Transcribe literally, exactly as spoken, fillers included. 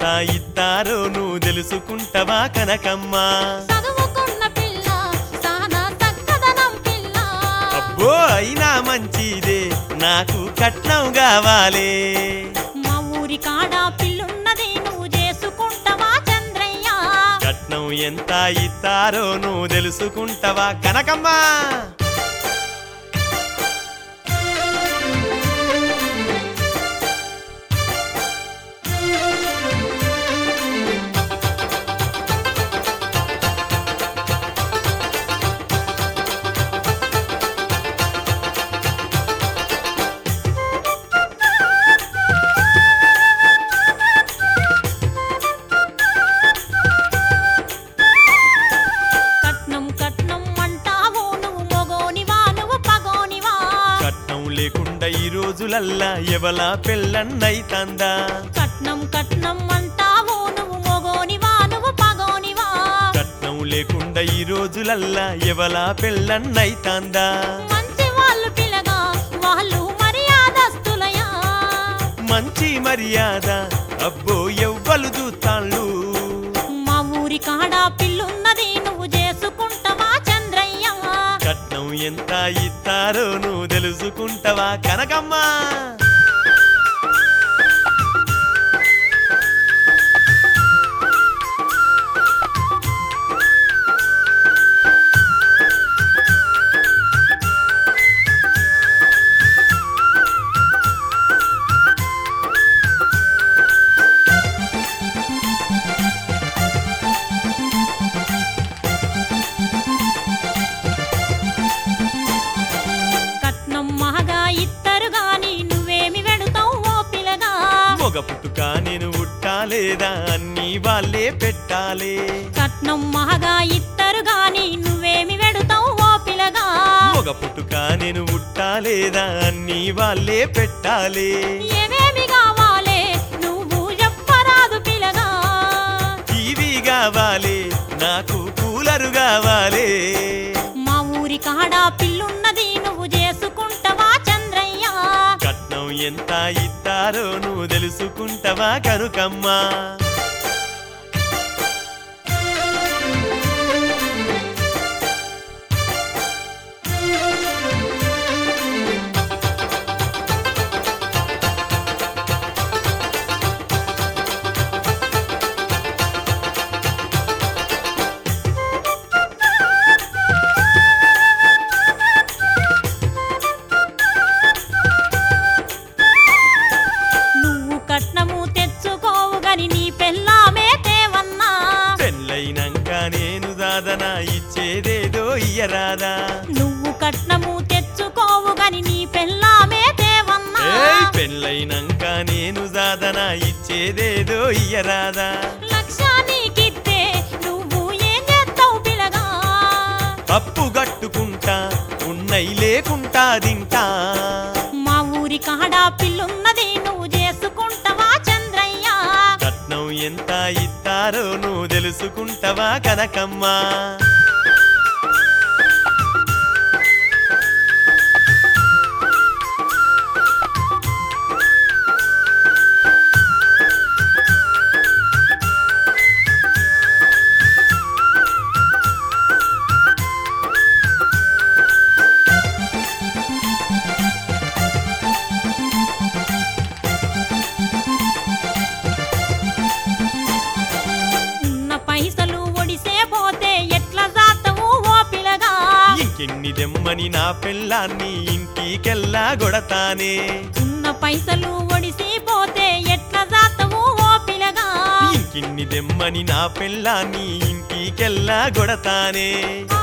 ఇత్తారో నువ్వు తెలుసుకుంటవా కనకమ్మ చదువుకున్న పిల్ల సానా చక్కదనం పిల్ల అబ్బో అయినా మంచిదే నాకు కట్నం కావాలే మా ఊరి కాడ పిల్లున్నది నువ్వు చేసుకుంటవా చంద్రయ్య కట్నం ఎంత ఇత్తారో నువ్వు తెలుసుకుంటవా కనకమ్మ కట్నం కట్నం అంటావు నువ్వు మొగోనివా నువ్వు పగోనివా కట్నం లేకుండా ఈ రోజులల్లా ఎవలా పెళ్ళన్నైతందా కట్నం కట్నం అంటావు నువ్వు మొగోనివా నువ్వు పగోనివా కట్నం లేకుండా ఈ రోజులల్లా ఎవలా పెళ్ళన్నైతందా మంచి వాళ్ళు పిల్లగా వాళ్ళు మర్యాదస్తులయా మంచి మర్యాద అబ్బో ఎవ్వలు చూస్తాళ్ళు మా ఊరి కాడ పిల్లున్నది నువ్వు చేసుకుంటవా చంద్రయ్య కట్నం ఎంత ఇత్తారో నువ్వు తెలుసుకుంటవా కనకమ్మ కట్నం మహగా ఇత్తరు గాని నువ్వేమి వెడుతావు ఓ పిల్లగా మొగ పుట్టుక నేను ఉట్టాలేదా అన్నీ వాళ్ళే పెట్టాలే కట్నం మహగా ఇత్తరు గాని నువ్వేమి వెడుతావు ఓ పిల్లగా మొగ పుట్టుక నేను ఉట్టాలేదా అన్నీ వాళ్ళే పెట్టాలే ఏమేమి కావాలే నువ్వు చెప్పరాదు పిల్లగా టీవీ కావాలి నాకు కూలరు కావాలి మా ఊరి కాడ పిల్లున్నది నువ్వు చేసుకుంటవా చంద్రయ్య కట్నం ఎంత ఇత్తారో నువ్వు తెలుసుకుంటవా కనుకమ్మ నువ్వు కట్నము తెచ్చుకోవు గని నీ పెళ్ళామే తేవన్నా పెళ్ళైనాక నేను దాదనా ఇచ్చేదేదో ఇయ్యరాదా నువ్వు కట్నము తెచ్చుకోవు గని నీ పెళ్ళామే తేవన్నా ఏయ్ పెళ్ళైనాక నేను దాదనా ఇచ్చేదేదో ఇయ్యరాదా లక్ష నీకిత్తే నువ్వు ఏం చేస్తావు పిల్లగా అప్పు గట్టుకుంటా ఉన్నై లేకుంటా తింటా మా ఊరి కాడ పిల్లున్నది నువ్వు చేసుకుంటవా చంద్రయ్య కట్నం ఎంత ఇత్తారో నువ్వు తెలుసుకుంటవా కనకమ్మ ఉన్న పైసలు ఒడిసే పోతే ఎట్లా జాతవు ఓ పిల్లగా ఇంకెన్ని దెమ్మని నా పెళ్ళాన్ని ఇంటికెల్లా గొడతానే ఉన్న పైసలు ఒడిసి పోతే ఎట్లా జాతవు ఓ పిల్లగా ఇంకిన్ని దెమ్మని నా పెళ్ళాన్ని ఇంటికెల్లా గొడతానే